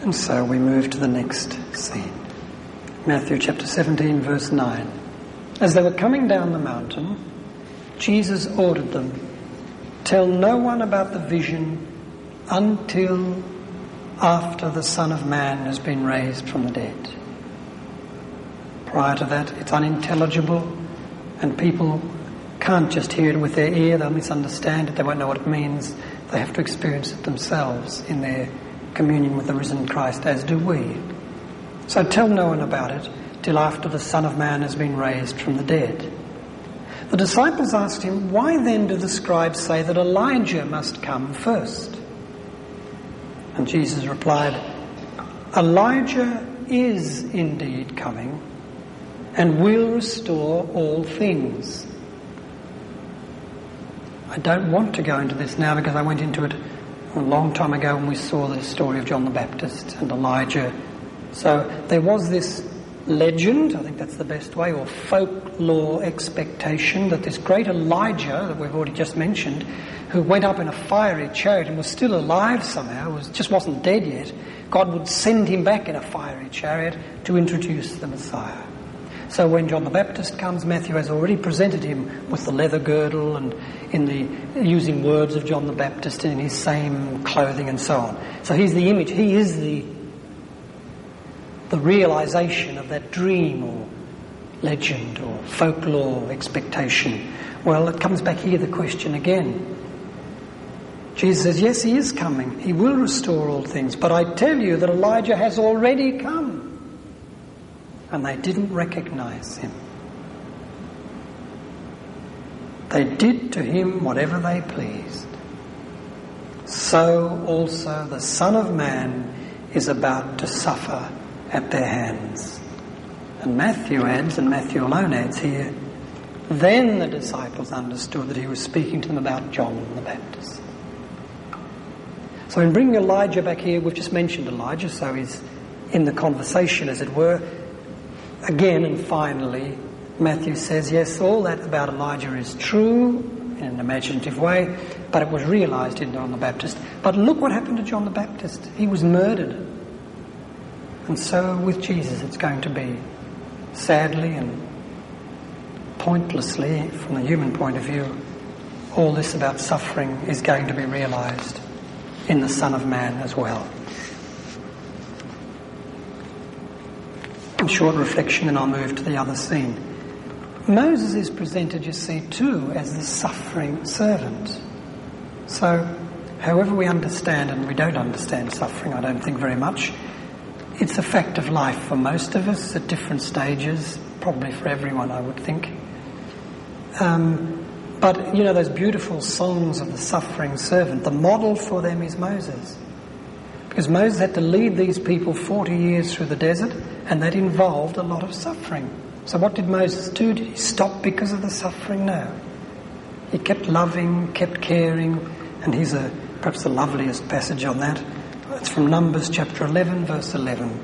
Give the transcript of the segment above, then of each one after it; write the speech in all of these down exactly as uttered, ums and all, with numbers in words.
And so we move to the next scene. Matthew chapter seventeen, verse nine. As they were coming down the mountain, Jesus ordered them, "Tell no one about the vision until after the Son of Man has been raised from the dead." Prior to that, it's unintelligible, and people can't just hear it with their ear. They'll misunderstand it. They won't know what it means. They have to experience it themselves in their communion with the risen Christ, as do we. So tell no one about it till after the Son of Man has been raised from the dead. The disciples asked him, "Why then do the scribes say that Elijah must come first?" And Jesus replied, "Elijah is indeed coming and will restore all things." I don't want to go into this now because I went into it a long time ago when we saw the story of John the Baptist and Elijah. So there was this legend, I think that's the best way, or folklore expectation that this great Elijah that we've already just mentioned, who went up in a fiery chariot and was still alive somehow, was just wasn't dead yet, God would send him back in a fiery chariot to introduce the Messiah. So when John the Baptist comes, Matthew has already presented him with the leather girdle and in the using words of John the Baptist in his same clothing and so on. So he's the image, he is the the realisation of that dream or legend or folklore expectation. Well, it comes back here, the question again. Jesus says, yes, he is coming. He will restore all things. But I tell you that Elijah has already come. And they didn't recognise him. They did to him whatever they pleased. So also the Son of Man is about to suffer at their hands. And Matthew adds, and Matthew alone adds here, then the disciples understood that he was speaking to them about John the Baptist. So in bringing Elijah back here, we've just mentioned Elijah, so he's in the conversation, as it were. Again and finally, Matthew says, yes, all that about Elijah is true in an imaginative way, but it was realised in John the Baptist. But look what happened to John the Baptist. He was murdered. And so with Jesus it's going to be, sadly and pointlessly, from the human point of view, all this about suffering is going to be realised in the Son of Man as well. A short reflection and I'll move to the other scene. Moses is presented, you see, too, as the suffering servant. So, however we understand, and we don't understand suffering, I don't think very much, it's a fact of life for most of us at different stages, probably for everyone, I would think. Um, but, you know, those beautiful songs of the suffering servant, the model for them is Moses. Because Moses had to lead these people forty years through the desert, and that involved a lot of suffering. So what did Moses do? Did he stop because of the suffering? No. He kept loving, kept caring, and here's a, perhaps the loveliest passage on that. It's from Numbers chapter eleven, verse eleven.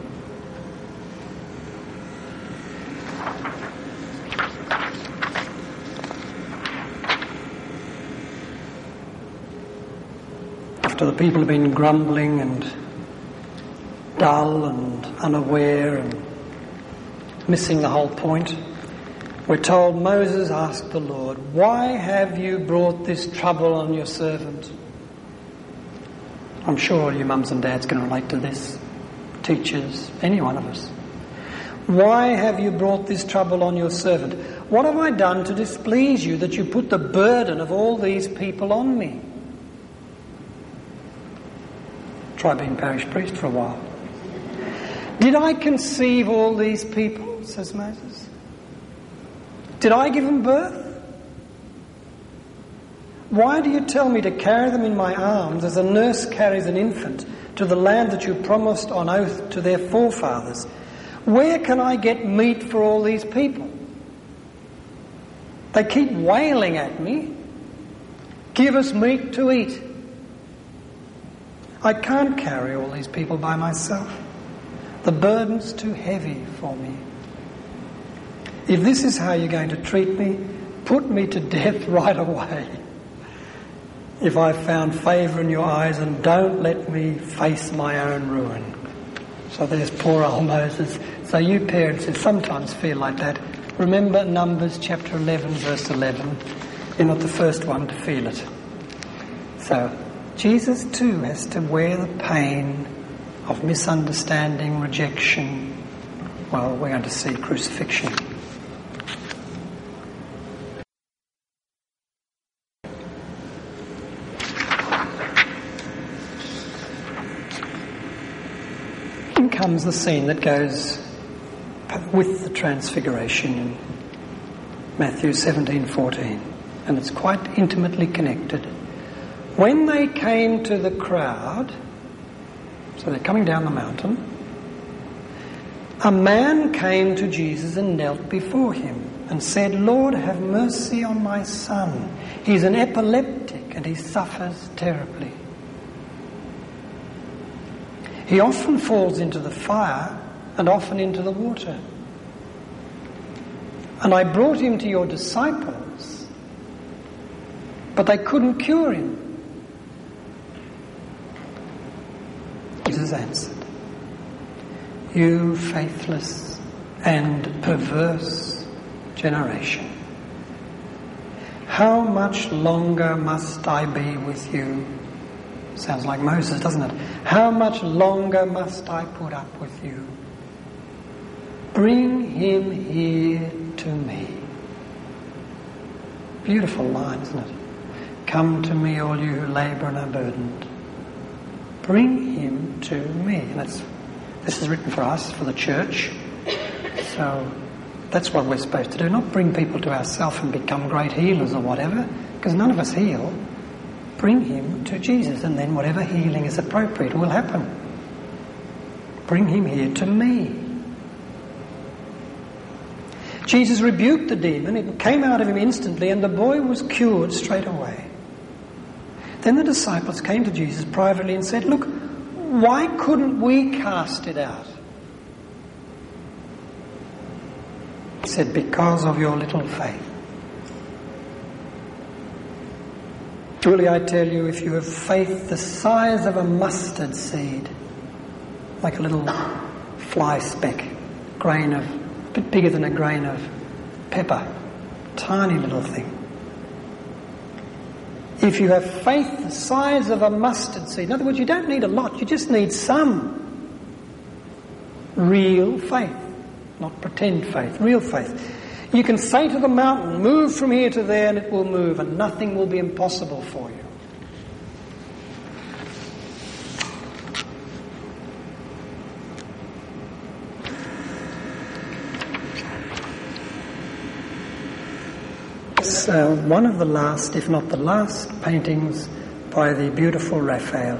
After the people have been grumbling and dull and unaware and missing the whole point, we're told Moses asked the Lord, "Why have you brought this trouble on your servant?" I'm sure you mums and dads can relate to this, teachers, any one of us. Why have you brought this trouble on your servant? What have I done to displease you that you put the burden of all these people on me? Try being parish priest for a while. Did I conceive all these people, says Moses? Did I give them birth? Why do you tell me to carry them in my arms as a nurse carries an infant to the land that you promised on oath to their forefathers? Where can I get meat for all these people? They keep wailing at me. Give us meat to eat. I can't carry all these people by myself. The burden's too heavy for me. If this is how you're going to treat me, put me to death right away. If I've found favour in your eyes, and don't let me face my own ruin. So there's poor old Moses. So you parents who sometimes feel like that, remember Numbers chapter eleven, verse eleven. You're not the first one to feel it. So Jesus too has to wear the pain of misunderstanding, rejection. Well, we're going to see crucifixion. Then comes the scene that goes with the transfiguration in Matthew seventeen fourteen, and it's quite intimately connected. When they came to the crowd, so they're coming down the mountain, a man came to Jesus and knelt before him and said, "Lord, have mercy on my son. He's an epileptic and he suffers terribly. He often falls into the fire and often into the water. And I brought him to your disciples, but they couldn't cure him." Jesus answered, "You faithless and perverse generation, how much longer must I be with you?" Sounds like Moses, doesn't it? "How much longer must I put up with you? Bring him here to me." Beautiful line, isn't it? "Come to me, all you who labour and are burdened. Bring him to me." And it's, this is written for us, for the church. So that's what we're supposed to do. Not bring people to ourselves and become great healers or whatever, because none of us heal. Bring him to Jesus, and then whatever healing is appropriate will happen. Bring him here to me. Jesus rebuked the demon. It came out of him instantly, and the boy was cured straight away. Then the disciples came to Jesus privately and said, "Look, why couldn't we cast it out?" He said, "Because of your little faith. Truly I tell you, if you have faith the size of a mustard seed," like a little fly speck, grain of, a bit bigger than a grain of pepper, tiny little thing. If you have faith the size of a mustard seed, in other words, you don't need a lot, you just need some real faith, not pretend faith, real faith. You can say to the mountain, "Move from here to there," and it will move, and nothing will be impossible for you. It's uh, one of the last, if not the last, paintings by the beautiful Raphael.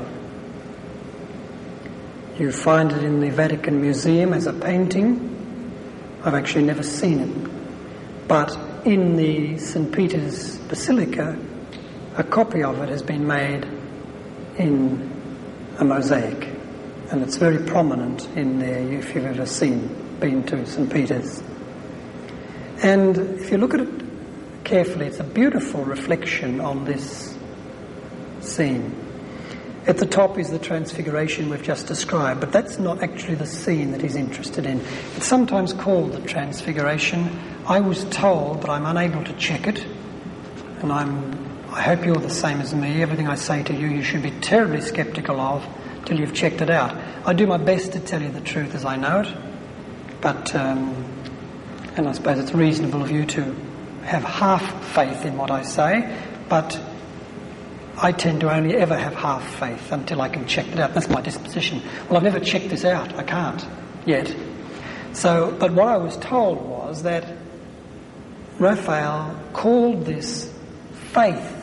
You find it in the Vatican Museum as a painting. I've actually never seen it. But in the Saint Peter's Basilica, a copy of it has been made in a mosaic. And it's very prominent in there, if you've ever seen, been to Saint Peter's. And if you look at it carefully, it's a beautiful reflection on this scene. At the top is the transfiguration we've just described, but that's not actually the scene that he's interested in. It's sometimes called the transfiguration. I was told, but I'm unable to check it, and I'm, I hope you're the same as me. Everything I say to you, you should be terribly sceptical of till you've checked it out. I do my best to tell you the truth as I know it, but, um, and I suppose it's reasonable of you to have half faith in what I say, but I tend to only ever have half faith until I can check it out. That's my disposition. Well, I've never checked this out. I can't yet. So, but what I was told was that Raphael called this faith,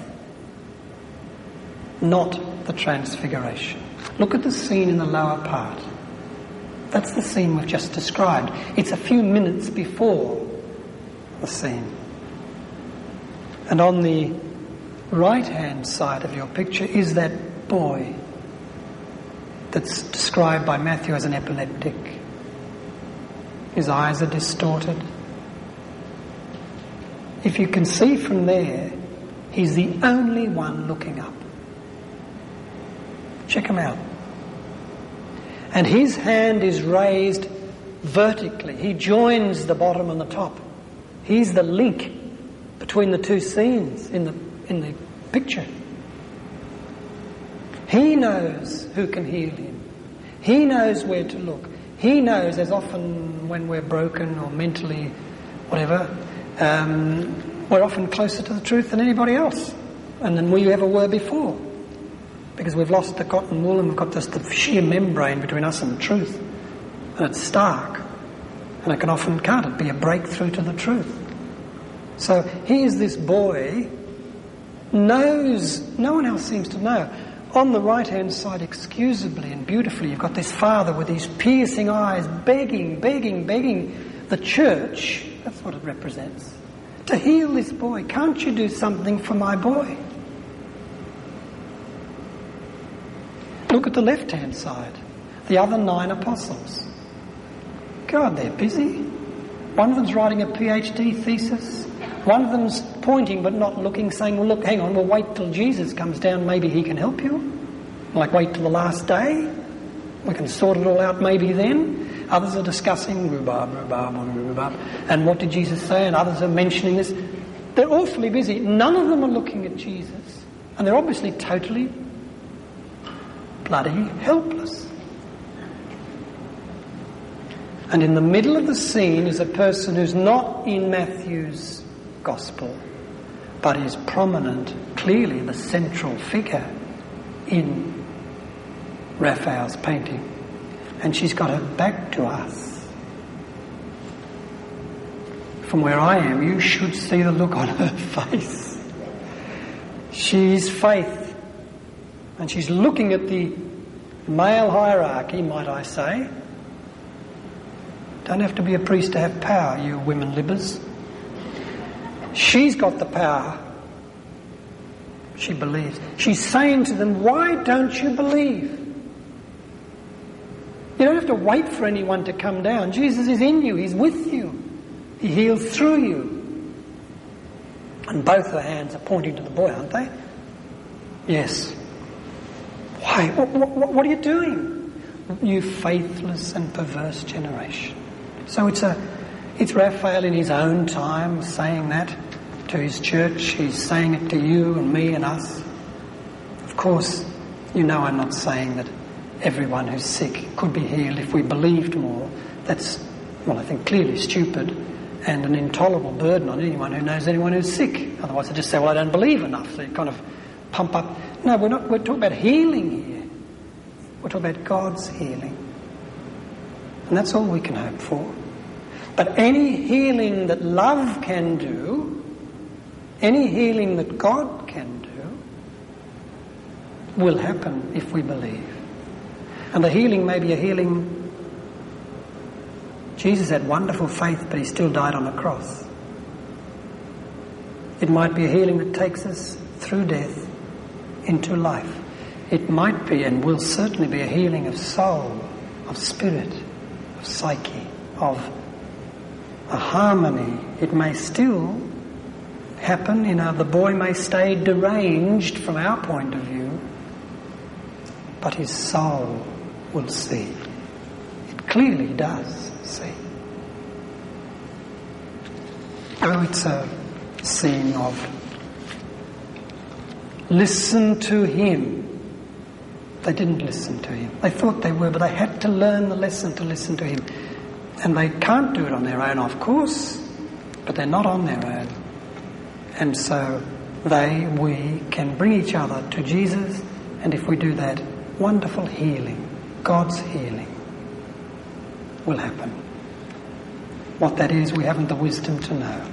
not the transfiguration. Look at the scene in the lower part. That's the scene we've just described. It's a few minutes before the scene. And on the right-hand side of your picture is that boy that's described by Matthew as an epileptic. His eyes are distorted. If you can see from there, he's the only one looking up. Check him out. And his hand is raised vertically. He joins the bottom and the top. He's the link between the two scenes in the in the picture. He knows who can heal him. He knows where to look. He knows, as often when we're broken or mentally whatever, um, we're often closer to the truth than anybody else and than we ever were before. Because we've lost the cotton wool and we've got just the sheer membrane between us and the truth. And it's stark. And it can often, can't it, be a breakthrough to the truth. So here's this boy, knows, no one else seems to know. On the right-hand side, excusably and beautifully, you've got this father with these piercing eyes, begging, begging, begging the church, that's what it represents, to heal this boy. Can't you do something for my boy? Look at the left-hand side, the other nine apostles. God, they're busy. One of them's writing a PhD thesis. One of them's pointing but not looking, saying, well, look, hang on, we'll wait till Jesus comes down, maybe he can help you. Like, wait till the last day. We can sort it all out maybe then. Others are discussing rhubarb, rhubarb, rhubarb. And what did Jesus say? And others are mentioning this. They're awfully busy. None of them are looking at Jesus. And they're obviously totally bloody helpless. And in the middle of the scene is a person who's not in Matthew's Gospel, but is prominent, clearly the central figure in Raphael's painting. And she's got her back to us. From where I am, you should see the look on her face. She's Faith. And she's looking at the male hierarchy, might I say. Don't have to be a priest to have power, you women libbers. She's got the power. She believes. She's saying to them, why don't you believe? You don't have to wait for anyone to come down. Jesus is in you. He's with you. He heals through you. And both her hands are pointing to the boy, aren't they? Yes. Why? What, what, what are you doing? You faithless and perverse generation. So it's a, it's Raphael in his own time saying that to his church. He's saying it to you and me and us. Of course, you know I'm not saying that everyone who's sick could be healed if we believed more. That's, well, I think clearly stupid and an intolerable burden on anyone who knows anyone who's sick. Otherwise they just say, well, I don't believe enough. They kind of pump up. No, we're not. We're talking about healing here. We're talking about God's healing. And that's all we can hope for. But any healing that love can do, any healing that God can do, will happen if we believe. And the healing may be a healing. Jesus had wonderful faith, but he still died on the cross. It might be a healing that takes us through death into life. It might be and will certainly be a healing of soul, of spirit, of psyche, of a harmony. It may still happen, you know, the boy may stay deranged from our point of view, but his soul will see. It clearly does see. Oh, it's a scene of listen to him. They didn't listen to him. They thought they were, but they had to learn the lesson to listen to him. And they can't do it on their own, of course, but they're not on their own. And so they, we can bring each other to Jesus, and if we do that, wonderful healing, God's healing, will happen. What that is, we haven't the wisdom to know.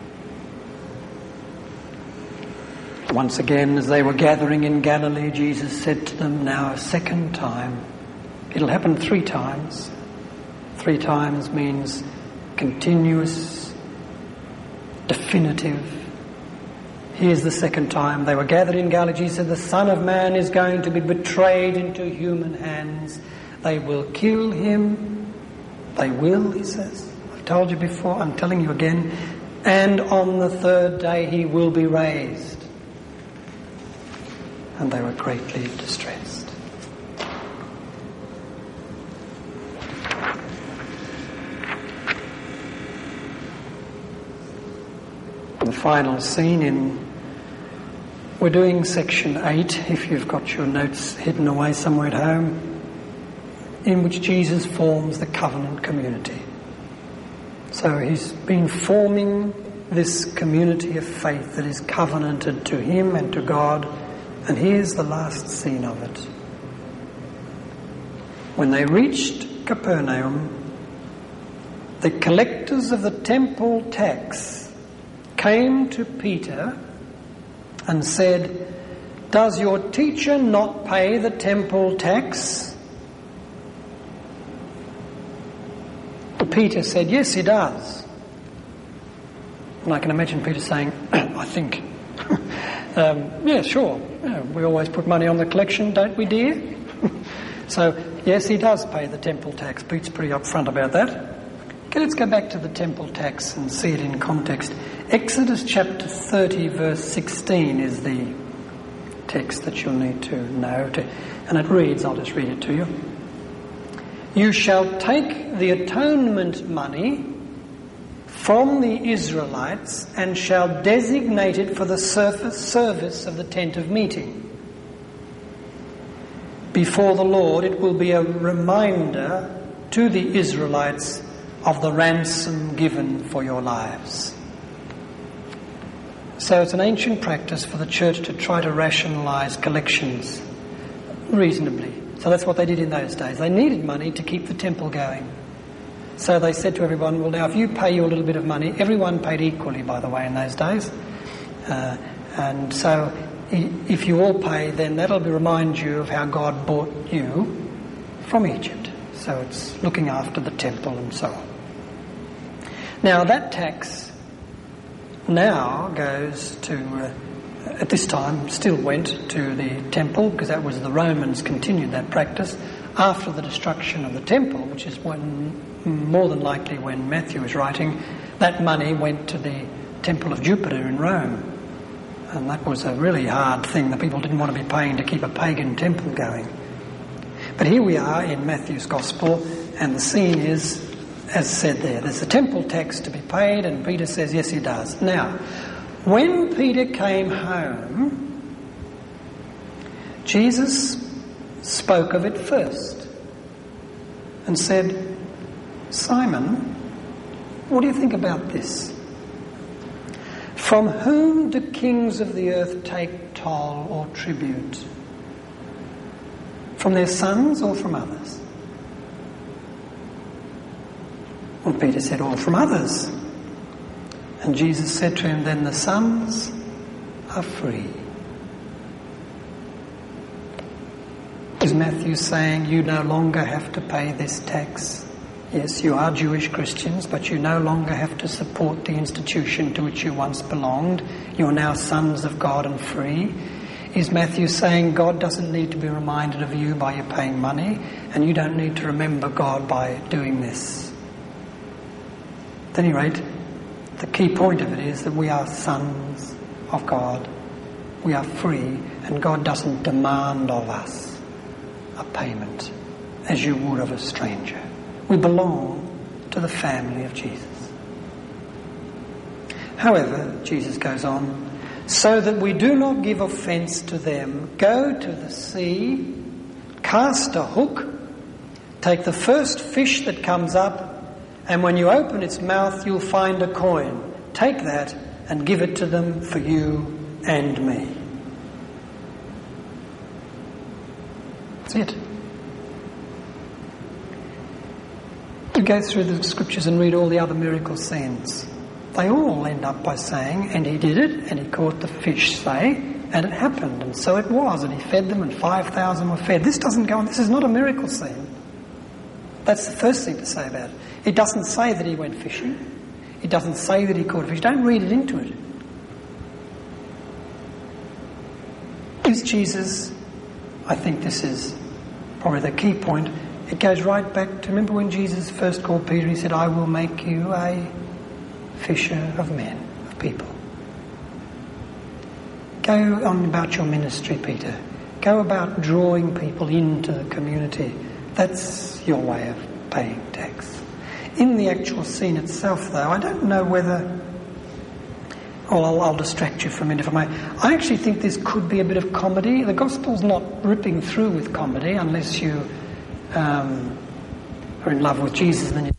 Once again, as they were gathering in Galilee, Jesus said to them, now a second time. It'll happen three times. Three times means continuous, definitive. Here's the second time. They were gathered in Galilee. Jesus said, the Son of Man is going to be betrayed into human hands. They will kill him. They will, he says. I've told you before, I'm telling you again. And on the third day he will be raised. And they were greatly distressed. final scene in... We're doing section eight, if you've got your notes hidden away somewhere at home, in which Jesus forms the covenant community. So he's been forming this community of faith that is covenanted to him and to God, and here's the last scene of it. When they reached Capernaum, the collectors of the temple tax came to Peter and said, "Does your teacher not pay the temple tax?" Peter said, "Yes, he does." And I can imagine Peter saying, "I think, um, yeah, sure. Yeah, we always put money on the collection, don't we, dear?" So, yes, he does pay the temple tax. Pete's pretty upfront about that. Okay, let's go back to the temple tax and see it in context. Exodus chapter thirty, verse sixteen is the text that you'll need to know. To, and it reads, I'll just read it to you. "You shall take the atonement money from the Israelites and shall designate it for the surface service of the tent of meeting. Before the Lord it will be a reminder to the Israelites of the ransom given for your lives." So it's an ancient practice for the church to try to rationalise collections reasonably. So that's what they did in those days. They needed money to keep the temple going. So they said to everyone, well, now if you pay you a little bit of money, everyone paid equally, by the way, in those days. Uh, and so if you all pay, then that'll remind you of how God bought you from Egypt. So it's looking after the temple and so on. Now that tax now goes to... Uh, at this time still went to the temple, because that was the Romans continued that practice after the destruction of the temple, which is when, more than likely when Matthew was writing. That money went to the temple of Jupiter in Rome, and that was a really hard thing. The people didn't want to be paying to keep a pagan temple going. But here we are in Matthew's Gospel, and the scene is as said there. There's the temple tax to be paid, and Peter says yes he does. Now when Peter came home, Jesus spoke of it first and said, "Simon, what do you think about this? From whom do kings of the earth take toll or tribute? From their sons or from others?" Well, Peter said, "All from others." And Jesus said to him, "Then the sons are free." Is Matthew saying you no longer have to pay this tax? Yes, you are Jewish Christians, but you no longer have to support the institution to which you once belonged. You are now sons of God and free. Is Matthew saying God doesn't need to be reminded of you by you paying money, and you don't need to remember God by doing this? At any rate, the key point of it is that we are sons of God. We are free, and God doesn't demand of us a payment as you would of a stranger. We belong to the family of Jesus. However, Jesus goes on, "So that we do not give offence to them, go to the sea, cast a hook, take the first fish that comes up, and when you open its mouth, you'll find a coin. Take that and give it to them for you and me." That's it. You go through the scriptures and read all the other miracle scenes. They all end up by saying, "And he did it, and he caught the fish, say, and it happened, and so it was, and he fed them, and five thousand were fed." This doesn't go on. This is not a miracle scene. That's the first thing to say about it. It doesn't say that he went fishing. It doesn't say that he caught a fish. Don't read it into it. Is Jesus, I think this is probably the key point, it goes right back to, remember when Jesus first called Peter, he said, "I will make you a fisher of men, of people." Go on about your ministry, Peter. Go about drawing people into the community. That's your way of paying tax. In the actual scene itself, though, I don't know whether well, I'll, I'll distract you for a minute if I may. I actually think this could be a bit of comedy. The Gospel's not ripping through with comedy unless you um, are in love with Jesus. Then you